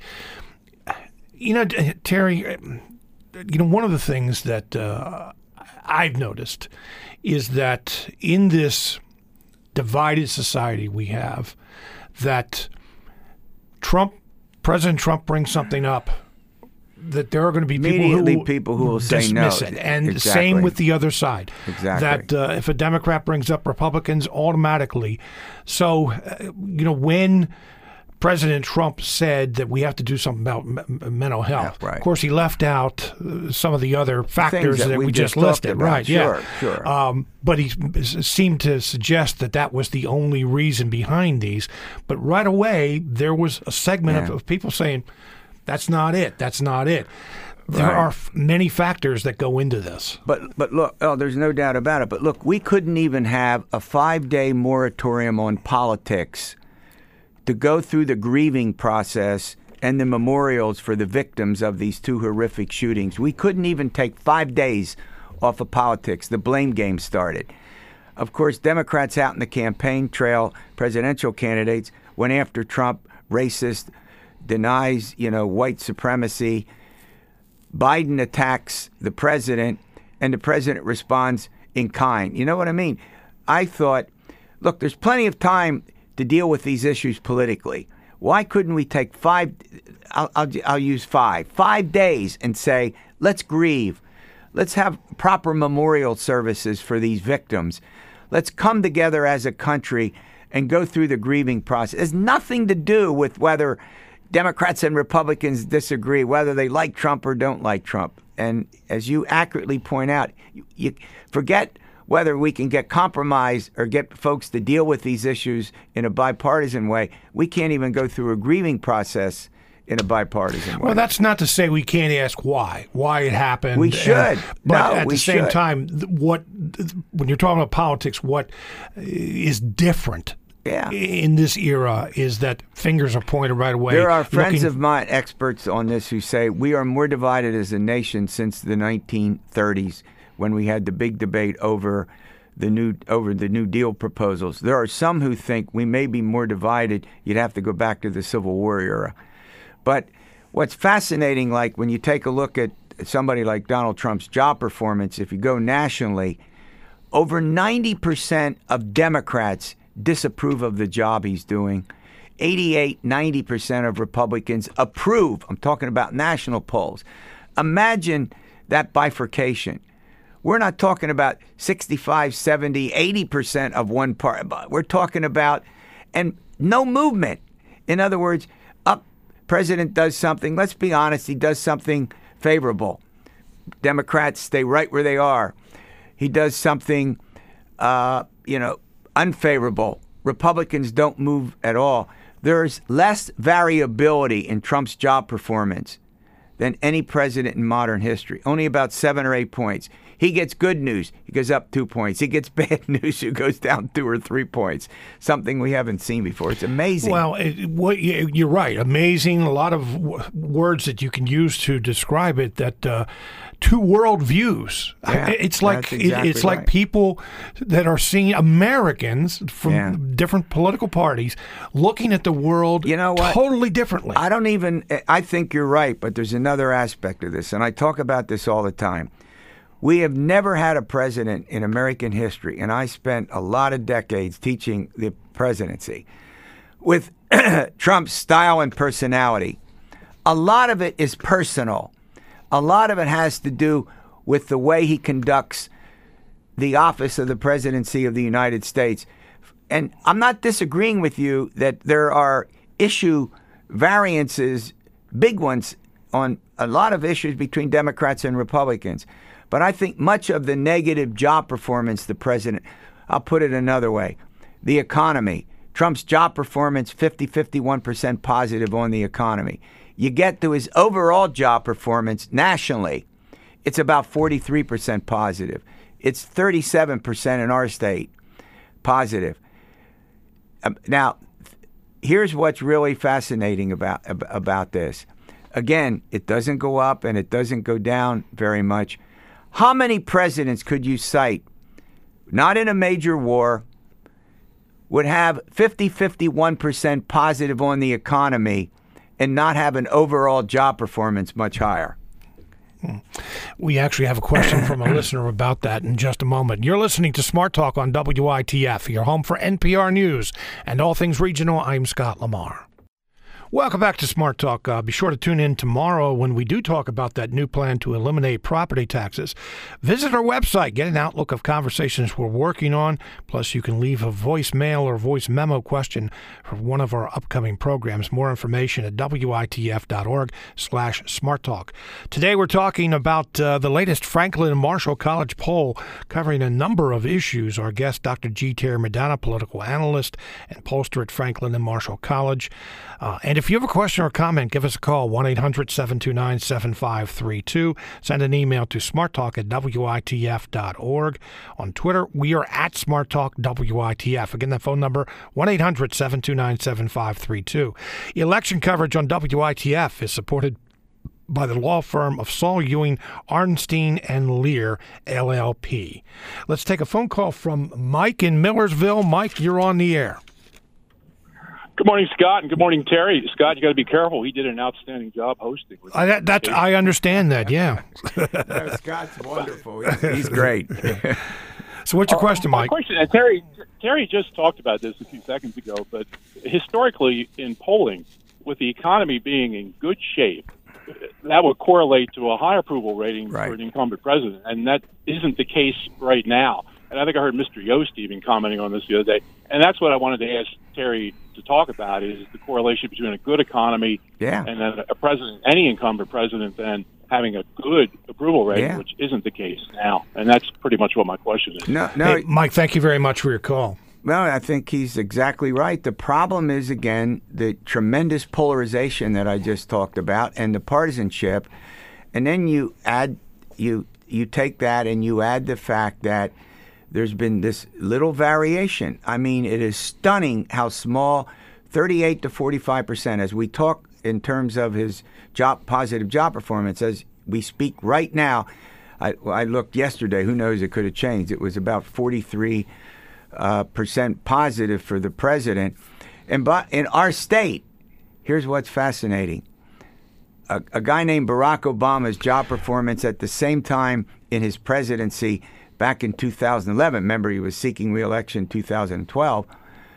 [SPEAKER 1] you know, Terry, you know, one of the things that uh, I've noticed is that in this divided society we have, that Trump, President Trump brings something up, that there are going to be people who,
[SPEAKER 2] people who will say no.
[SPEAKER 1] dismiss it. And
[SPEAKER 2] exactly.
[SPEAKER 1] same with the other side.
[SPEAKER 2] Exactly.
[SPEAKER 1] That uh, if a Democrat brings up Republicans, automatically. So, uh, you know, when President Trump said that we have to do something about m- mental health.
[SPEAKER 2] Yeah, right.
[SPEAKER 1] Of course, he left out uh, some of the other factors
[SPEAKER 2] that,
[SPEAKER 1] that
[SPEAKER 2] we
[SPEAKER 1] we
[SPEAKER 2] just
[SPEAKER 1] just listed.
[SPEAKER 2] about.
[SPEAKER 1] Right,
[SPEAKER 2] sure,
[SPEAKER 1] yeah.
[SPEAKER 2] Sure,
[SPEAKER 1] um, but he s- seemed to suggest that that was the only reason behind these. But right away, there was a segment
[SPEAKER 2] yeah.
[SPEAKER 1] of, of people saying, that's not it, that's not it. There
[SPEAKER 2] right.
[SPEAKER 1] are f- many factors that go into this.
[SPEAKER 2] But but look, oh, there's no doubt about it. But look, we couldn't even have a five-day moratorium on politics to go through the grieving process and the memorials for the victims of these two horrific shootings. We couldn't even take five days off of politics. The blame game started. Of course, Democrats out in the campaign trail, presidential candidates, went after Trump, racist, denies, you know, white supremacy. Biden attacks the president, and the president responds in kind. You know what I mean? I thought, look, there's plenty of time to deal with these issues politically. Why couldn't we take five, I'll, I'll, I'll use five, five days and say, let's grieve. Let's have proper memorial services for these victims. Let's come together as a country and go through the grieving process. It has nothing to do with whether Democrats and Republicans disagree, whether they like Trump or don't like Trump. And as you accurately point out, you, you forget whether we can get compromise or get folks to deal with these issues in a bipartisan way. We can't even go through a grieving process in a bipartisan way.
[SPEAKER 1] Well, that's not to say we can't ask why, why it happened.
[SPEAKER 2] We should.
[SPEAKER 1] And, but
[SPEAKER 2] no,
[SPEAKER 1] at
[SPEAKER 2] we
[SPEAKER 1] the same
[SPEAKER 2] should.
[SPEAKER 1] time, what when you're talking about politics, what is different
[SPEAKER 2] yeah.
[SPEAKER 1] in this era is that fingers are pointed right away.
[SPEAKER 2] There are friends
[SPEAKER 1] looking-
[SPEAKER 2] of mine, experts on this, who say we are more divided as a nation since the nineteen thirties when we had the big debate over the new over the New Deal proposals. There are some who think we may be more divided. You'd have to go back to the Civil War era. But what's fascinating, like when you take a look at somebody like Donald Trump's job performance, if you go nationally, over ninety percent of Democrats disapprove of the job he's doing. eighty-eight, ninety percent of Republicans approve. I'm talking about national polls. Imagine that bifurcation. We're not talking about sixty-five, seventy, eighty percent of one part. We're talking about, and no movement. In other words, up, president does something. Let's be honest, he does something favorable. Democrats stay right where they are. He does something, uh, you know, unfavorable. Republicans don't move at all. There's less variability in Trump's job performance than any president in modern history. Only about seven or eight points. He gets good news, he goes up two points. He gets bad news, he goes down two or three points. Something we haven't seen before. It's amazing.
[SPEAKER 1] Well, it, what, you're right. Amazing. A lot of w- words that you can use to describe it. That uh, two world views.
[SPEAKER 2] Yeah,
[SPEAKER 1] it's like
[SPEAKER 2] that's exactly
[SPEAKER 1] it's like
[SPEAKER 2] right.
[SPEAKER 1] people that are seeing Americans from
[SPEAKER 2] Yeah.
[SPEAKER 1] different political parties looking at the world
[SPEAKER 2] You know what?
[SPEAKER 1] totally differently.
[SPEAKER 2] I don't even, I think you're right, but there's another aspect of this, and I talk about this all the time. We have never had a president in American history, and I spent a lot of decades teaching the presidency, with Trump's style and personality. A lot of it is personal. A lot of it has to do with the way he conducts the office of the presidency of the United States. And I'm not disagreeing with you that there are issue variances, big ones, on a lot of issues between Democrats and Republicans. But I think much of the negative job performance the president, I'll put it another way, the economy. Trump's job performance, fifty, fifty-one percent positive on the economy. You get to his overall job performance nationally, it's about forty-three percent positive. It's thirty-seven percent in our state positive. Um, now, here's what's really fascinating about about this. Again, it doesn't go up and it doesn't go down very much. How many presidents could you cite, not in a major war, would have fifty, fifty-one percent positive on the economy and not have an overall job performance much higher?
[SPEAKER 1] We actually have a question from a listener about that in just a moment. You're listening to Smart Talk on W I T F, your home for N P R News and all things regional. I'm Scott Lamar. Welcome back to Smart Talk. Uh, be sure to tune in tomorrow when we do talk about that new plan to eliminate property taxes. Visit our website, get an outlook of conversations we're working on. Plus, you can leave a voicemail or voice memo question for one of our upcoming programs. More information at witf.org slash smart talk. Today, we're talking about uh, the latest Franklin and Marshall College poll covering a number of issues. Our guest, Doctor G. Terry Madonna, political analyst and pollster at Franklin and Marshall College. Uh, and if you have a question or comment, give us a call, one eight hundred, seven two nine, seven five three two. Send an email to smarttalk at witf dot org. On Twitter, we are at smarttalkwitf. Again, that phone number, one eight hundred, seven two nine, seven five three two. Election coverage on W I T F is supported by the law firm of Saul Ewing, Arnstein and Lear, L L P. Let's take a phone call from Mike in Millersville. Mike, you're on the air.
[SPEAKER 3] Good morning, Scott, and good morning, Terry. Scott, you got to be careful. He did an outstanding job hosting.
[SPEAKER 1] I, that, that's, I understand that, yeah.
[SPEAKER 2] No, Scott's wonderful. He's, he's great.
[SPEAKER 1] So what's your question,
[SPEAKER 3] uh,
[SPEAKER 1] Mike?
[SPEAKER 3] My question, and Terry, Terry just talked about this a few seconds ago, but historically in polling, with the economy being in good shape, that would correlate to a high approval rating
[SPEAKER 2] right.
[SPEAKER 3] for an incumbent president, and that isn't the case right now. And I think I heard Mister Yost even commenting on this the other day, and that's what I wanted to ask Terry to talk about, is the correlation between a good economy
[SPEAKER 2] yeah.
[SPEAKER 3] and then a president, any incumbent president, then having a good approval rating,
[SPEAKER 2] yeah.
[SPEAKER 3] which isn't the case now. And that's pretty much what my question is.
[SPEAKER 2] No, no,
[SPEAKER 1] hey, Mike, thank you very much for your call.
[SPEAKER 2] Well, I think he's exactly right. The problem is, again, the tremendous polarization that I just talked about and the partisanship. And then you add, you you take that and you add the fact that there's been this little variation. I mean, it is stunning how small, thirty-eight to forty-five percent, as we talk in terms of his job positive job performance, as we speak right now. I, I looked yesterday. Who knows? It could have changed. It was about forty-three uh, percent positive for the president. And but in our state, here's what's fascinating. A, a guy named Barack Obama's job performance at the same time in his presidency back in two thousand eleven, remember he was seeking re-election in two thousand twelve,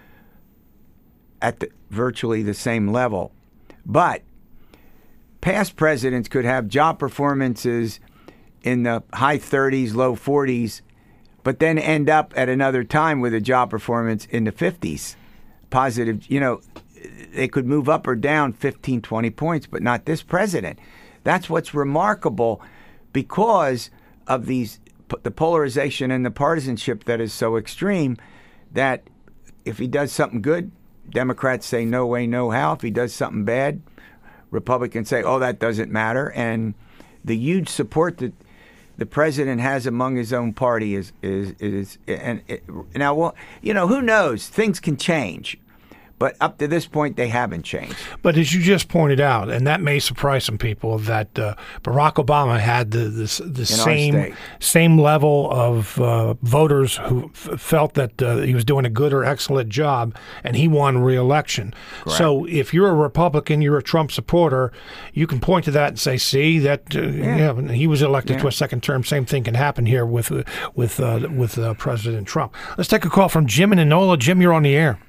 [SPEAKER 2] at the, virtually the same level. But past presidents could have job performances in the high thirties, low forties, but then end up at another time with a job performance in the fifties. Positive, you know, they could move up or down fifteen, twenty points, but not this president. That's what's remarkable, because of these the polarization and the partisanship that is so extreme, that if he does something good, Democrats say no way, no how. If he does something bad, Republicans say, oh, that doesn't matter. And the huge support that the president has among his own party is is is and it, now, well, you know, who knows? Things can change. But up to this point, they haven't changed.
[SPEAKER 1] But as you just pointed out, and that may surprise some people, that uh, Barack Obama had the the, the same same level of uh, voters who f- felt that uh, he was doing a good or excellent job, and he won re-election.
[SPEAKER 2] Correct.
[SPEAKER 1] So if you're a Republican, you're a Trump supporter, you can point to that and say, "See, that uh, yeah. yeah, he was elected yeah. to a second term. Same thing can happen here with uh, with uh, with uh, President Trump." Let's take a call from Jim in Enola. Jim, you're on the air.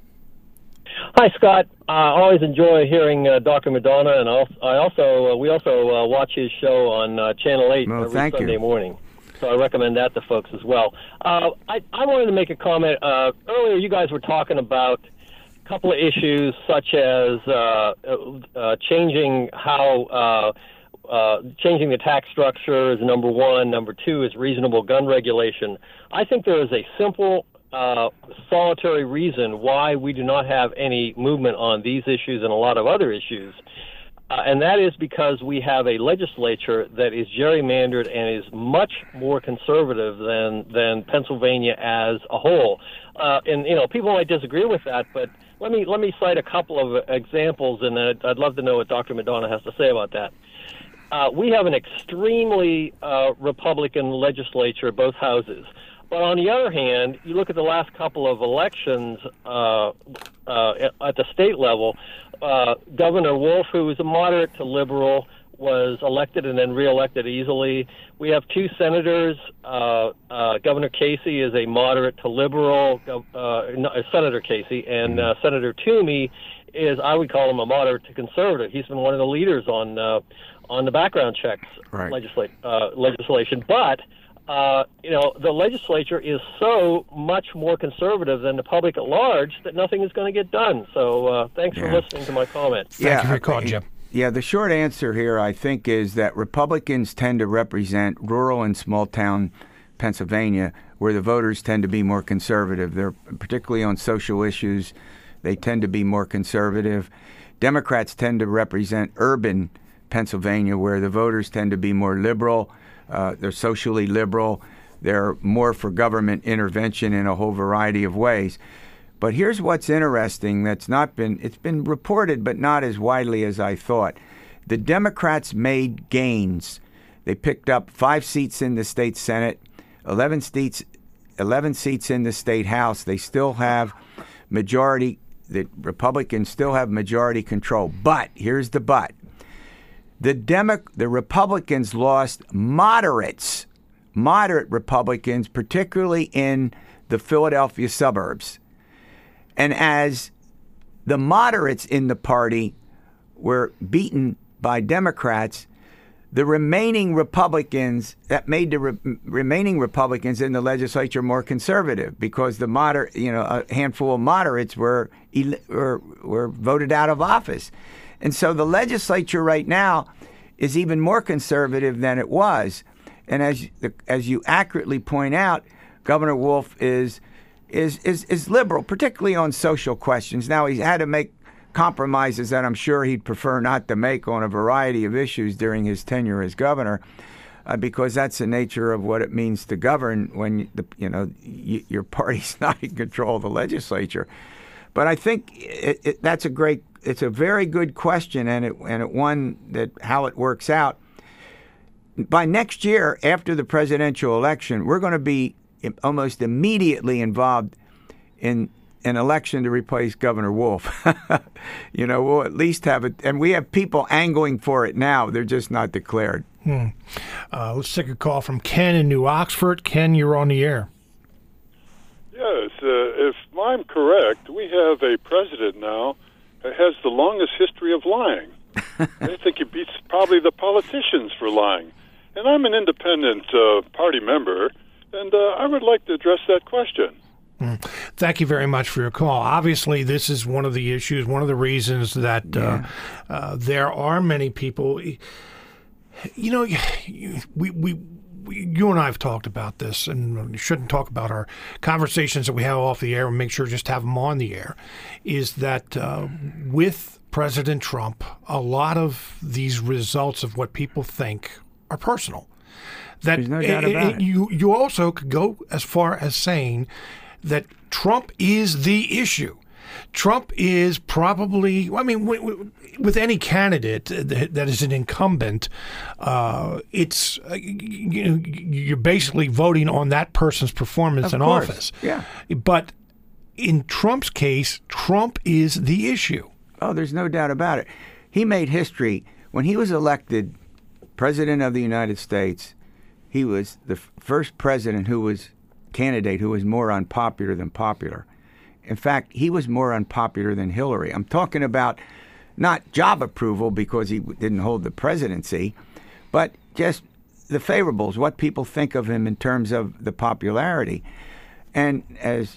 [SPEAKER 4] Hi, Scott. I uh, always enjoy hearing uh, Doctor Madonna, and I also uh, we also uh, watch his show on uh, Channel eight
[SPEAKER 2] well,
[SPEAKER 4] every Sunday
[SPEAKER 2] you.
[SPEAKER 4] morning. So I recommend that to folks as well. Uh, I, I wanted to make a comment. Uh, earlier, you guys were talking about a couple of issues, such as uh, uh, changing how uh, uh, changing the tax structure is number one. Number two is reasonable gun regulation. I think there is a simple Uh, solitary reason why we do not have any movement on these issues and a lot of other issues, uh, and that is because we have a legislature that is gerrymandered and is much more conservative than than Pennsylvania as a whole. Uh, and you know, people might disagree with that, but let me let me cite a couple of examples, and I'd, I'd love to know what Doctor Madonna has to say about that. Uh, we have an extremely uh, Republican legislature, both houses. But on the other hand, you look at the last couple of elections uh, uh, at the state level, uh, Governor Wolf, who is a moderate to liberal, was elected and then reelected easily. We have two senators. Uh, uh, Governor Casey is a moderate to liberal, uh, no, Senator Casey, and uh, Senator Toomey is, I would call him a moderate to conservative. He's been one of the leaders on uh, on the background checks
[SPEAKER 2] right.
[SPEAKER 4] legisla- uh, legislation. But Uh, you know, the legislature is so much more conservative than the public at large that nothing is going to get done. So uh, thanks
[SPEAKER 2] yeah.
[SPEAKER 4] for listening to my comment.
[SPEAKER 1] Thank
[SPEAKER 2] yeah,
[SPEAKER 1] you for your call, Jim.
[SPEAKER 2] Yeah, the short answer here, I think, is that Republicans tend to represent rural and small-town Pennsylvania, where the voters tend to be more conservative. They're particularly on social issues. They tend to be more conservative. Democrats tend to represent urban Pennsylvania, where the voters tend to be more liberal. Uh, they're socially liberal. They're more for government intervention in a whole variety of ways. But here's what's interesting that's not been, it's been reported, but not as widely as I thought. The Democrats made gains. They picked up five seats in the state Senate, eleven seats, eleven seats in the state House. They still have majority the Republicans still have majority control. But here's the but. The Demo- the Republicans lost moderates, moderate Republicans, particularly in the Philadelphia suburbs. And as the moderates in the party were beaten by Democrats, the remaining Republicans, that made the re- remaining Republicans in the legislature more conservative, because the moderate, you know, a handful of moderates were, were were voted out of office. And so the legislature right now is even more conservative than it was. And as as you accurately point out, Governor Wolf is is is is liberal, particularly on social questions. Now, he's had to make compromises that I'm sure he'd prefer not to make on a variety of issues during his tenure as governor, uh, because that's the nature of what it means to govern when the, you know y- your party's not in control of the legislature. But I think it, it, that's a great, it's a very good question, and it and it one that how it works out. By next year, after the presidential election, we're going to be almost immediately involved in an election to replace Governor Wolf. You know, we'll at least have it, and we have people angling for it now. They're just not declared.
[SPEAKER 1] Hmm. Uh, let's take a call from Ken in New Oxford. Ken, you're on the air.
[SPEAKER 5] Yes, uh, if I'm correct, we have a president now that has the longest history of lying. I think he beats probably the politicians for lying. And I'm an independent uh, party member, and uh, I would like to address that question.
[SPEAKER 1] Thank you very much for your call. Obviously, this is one of the issues, one of the reasons that yeah. uh, uh, there are many people. You know, we, we, we, you and I have talked about this, and we shouldn't talk about our conversations that we have off the air and make sure just have them on the air, is that uh, with President Trump, a lot of these results of what people think are personal. That
[SPEAKER 2] There's no doubt about it.
[SPEAKER 1] You, you also could go as far as saying that Trump is the issue. Trump is probably, I mean, with any candidate that is an incumbent, uh, it's, you know, you're basically voting on that person's performance
[SPEAKER 2] of
[SPEAKER 1] in
[SPEAKER 2] course.
[SPEAKER 1] office.
[SPEAKER 2] Yeah.
[SPEAKER 1] But in Trump's case, Trump is the issue.
[SPEAKER 2] Oh, there's no doubt about it. He made history. When he was elected President of the United States, he was the first president who was candidate who was more unpopular than popular. In fact, he was more unpopular than Hillary. I'm talking about not job approval because he didn't hold the presidency, but just the favorables, what people think of him in terms of the popularity. And as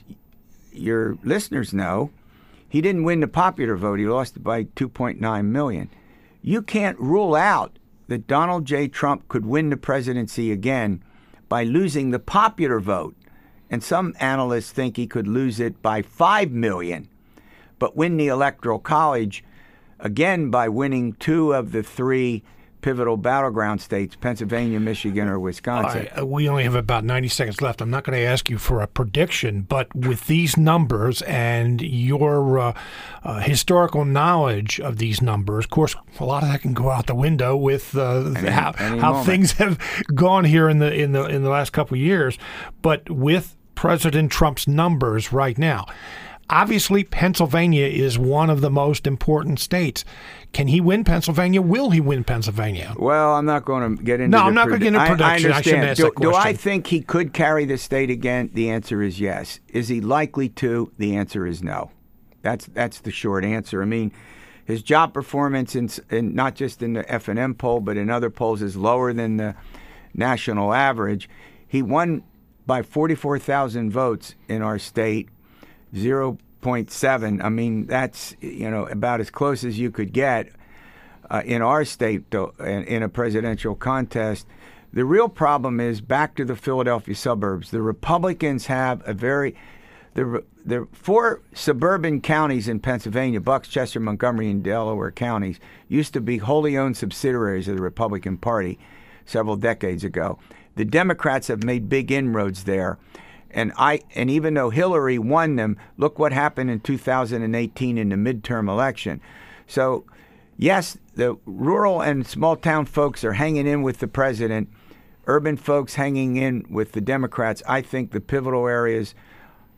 [SPEAKER 2] your listeners know, he didn't win the popular vote. He lost it by two point nine million. You can't rule out that Donald J. Trump could win the presidency again by losing the popular vote. And some analysts think he could lose it by five million, but win the Electoral College again by winning two of the three pivotal battleground states, Pennsylvania, Michigan, or Wisconsin.
[SPEAKER 1] Right, we only have about ninety seconds left. I'm not going to ask you for a prediction, but with these numbers and your uh, uh, historical knowledge of these numbers, of course, a lot of that can go out the window with uh, any, how,
[SPEAKER 2] any
[SPEAKER 1] how things have gone here in the in the in the last couple of years. But with President Trump's numbers right now, obviously, Pennsylvania is one of the most important states. Can he win Pennsylvania? Will he win Pennsylvania?
[SPEAKER 2] Well, I'm not going to get into
[SPEAKER 1] No,
[SPEAKER 2] the
[SPEAKER 1] I'm not
[SPEAKER 2] pred-
[SPEAKER 1] going to get into prediction.
[SPEAKER 2] I, I
[SPEAKER 1] I shouldn't
[SPEAKER 2] understand.
[SPEAKER 1] ask
[SPEAKER 2] do,
[SPEAKER 1] that question.
[SPEAKER 2] do I think he could carry the state again? The answer is yes. Is he likely to? The answer is no. That's that's the short answer. I mean, his job performance, in, in not just in the F and M poll, but in other polls, is lower than the national average. He won by forty-four thousand votes in our state, zero point seven. I mean, that's, you know, about as close as you could get uh, in our state to, in, in a presidential contest. The real problem is back to the Philadelphia suburbs. The Republicans have a very the the four suburban counties in Pennsylvania, Bucks, Chester, Montgomery, and Delaware counties, used to be wholly owned subsidiaries of the Republican Party several decades ago. The Democrats have made big inroads there. And I and even though Hillary won them, look what happened in two thousand eighteen in the midterm election. So, yes, the rural and small-town folks are hanging in with the president. Urban folks hanging in with the Democrats. I think the pivotal areas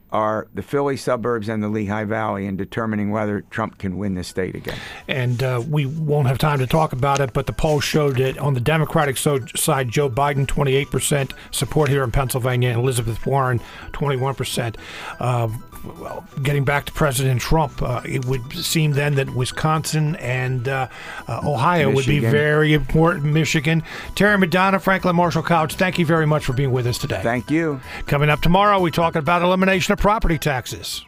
[SPEAKER 2] are the Philly suburbs and the Lehigh Valley in determining whether Trump can win the state again.
[SPEAKER 1] And uh, we won't have time to talk about it, but the poll showed that on the Democratic so- side, Joe Biden, twenty-eight percent support here in Pennsylvania, and Elizabeth Warren, twenty-one percent. Uh, well, getting back to President Trump, uh, it would seem then that Wisconsin and uh, uh, Ohio Michigan would be very important. Michigan. Terry Madonna, Franklin Marshall Couch, thank you very much for being with us today.
[SPEAKER 2] Thank you.
[SPEAKER 1] Coming up tomorrow, we're talking about elimination of property taxes.